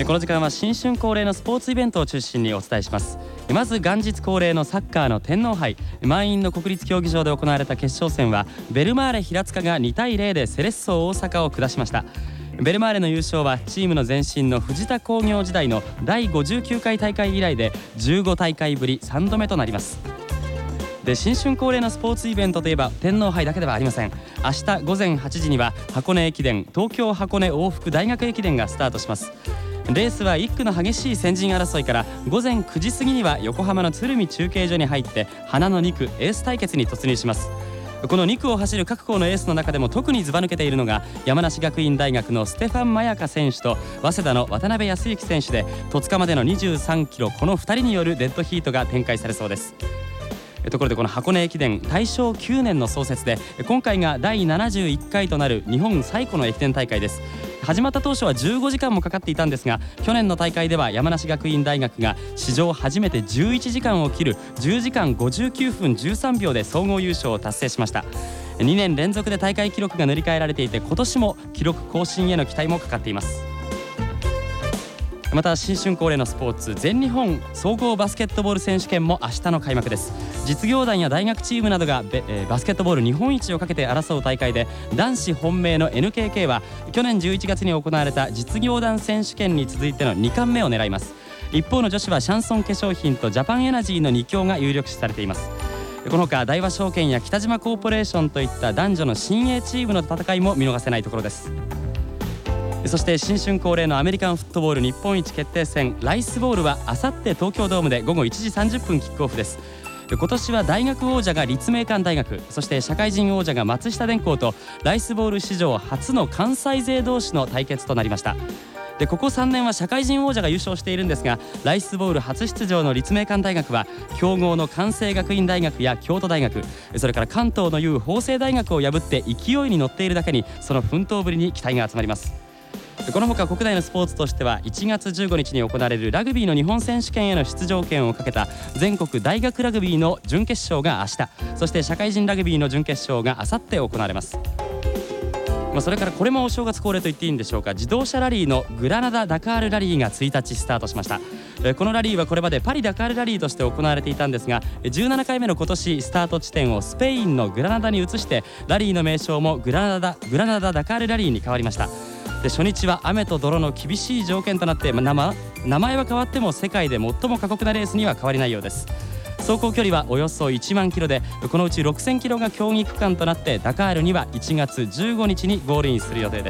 この時間は新春恒例のスポーツイベントを中心にお伝えします。まず元日恒例のサッカーの天皇杯、満員の国立競技場で行われた決勝戦はベルマーレ平塚が2対0でセレッソ大阪を下しました。ベルマーレの優勝はチームの前身の藤田工業時代の第59回大会以来で15大会ぶり3度目となります。で、新春恒例のスポーツイベントといえば天皇杯だけではありません。明日午前8時には箱根駅伝、東京箱根往復大学駅伝がスタートします。レースは1区の激しい先陣争いから午前9時過ぎには横浜の鶴見中継所に入って花の2区エース対決に突入します。この2区を走る各校のエースの中でも特にずば抜けているのが山梨学院大学のステファン・マヤカ選手と早稲田の渡辺康幸選手で、戸塚までの23キロ、この2人によるデッドヒートが展開されそうです。ところでこの箱根駅伝、大正9年の創設で今回が第71回となる日本最古の駅伝大会です。始まった当初は15時間もかかっていたんですが、去年の大会では山梨学院大学が史上初めて11時間を切る10時間59分13秒で総合優勝を達成しました。2年連続で大会記録が塗り替えられていて、今年も記録更新への期待もかかっています。また新春恒例のスポーツ、全日本総合バスケットボール選手権も明日の開幕です。実業団や大学チームなどがバスケットボール日本一をかけて争う大会で、男子本命の NKK は去年11月に行われた実業団選手権に続いての2冠目を狙います。一方の女子はシャンソン化粧品とジャパンエナジーの2強が有力視されています。このほか大和証券や北島コーポレーションといった男女の新鋭チームの戦いも見逃せないところです。そして新春恒例のアメリカンフットボール日本一決定戦ライスボールはあさって東京ドームで午後1時30分キックオフです。今年は大学王者が立命館大学、そして社会人王者が松下電工とライスボール史上初の関西勢同士の対決となりました。で、ここ3年は社会人王者が優勝しているんですが、ライスボール初出場の立命館大学は強豪の関西学院大学や京都大学、それから関東の雄法政大学を破って勢いに乗っているだけに、その奮闘ぶりに期待が集まります。このほか国内のスポーツとしては1月15日に行われるラグビーの日本選手権への出場権をかけた全国大学ラグビーの準決勝が明日、そして社会人ラグビーの準決勝があさって行われます。それからこれもお正月恒例と言っていいんでしょうか、自動車ラリーのグラナダ・ダカールラリーが1日スタートしました。このラリーはこれまでパリ・ダカールラリーとして行われていたんですが、17回目の今年スタート地点をスペインのグラナダに移してラリーの名称もグラナダ・ダカールラリーに変わりました。で、初日は雨と泥の厳しい条件となって、名前は変わっても世界で最も過酷なレースには変わりないようです。走行距離はおよそ1万キロで、このうち6000キロが競技区間となってダカールには1月15日にゴールインする予定です。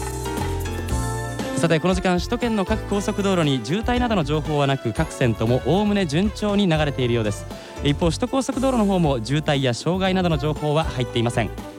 さて、この時間首都圏の各高速道路に渋滞などの情報はなく、各線ともおおむね順調に流れているようです。一方、首都高速道路の方も渋滞や障害などの情報は入っていません。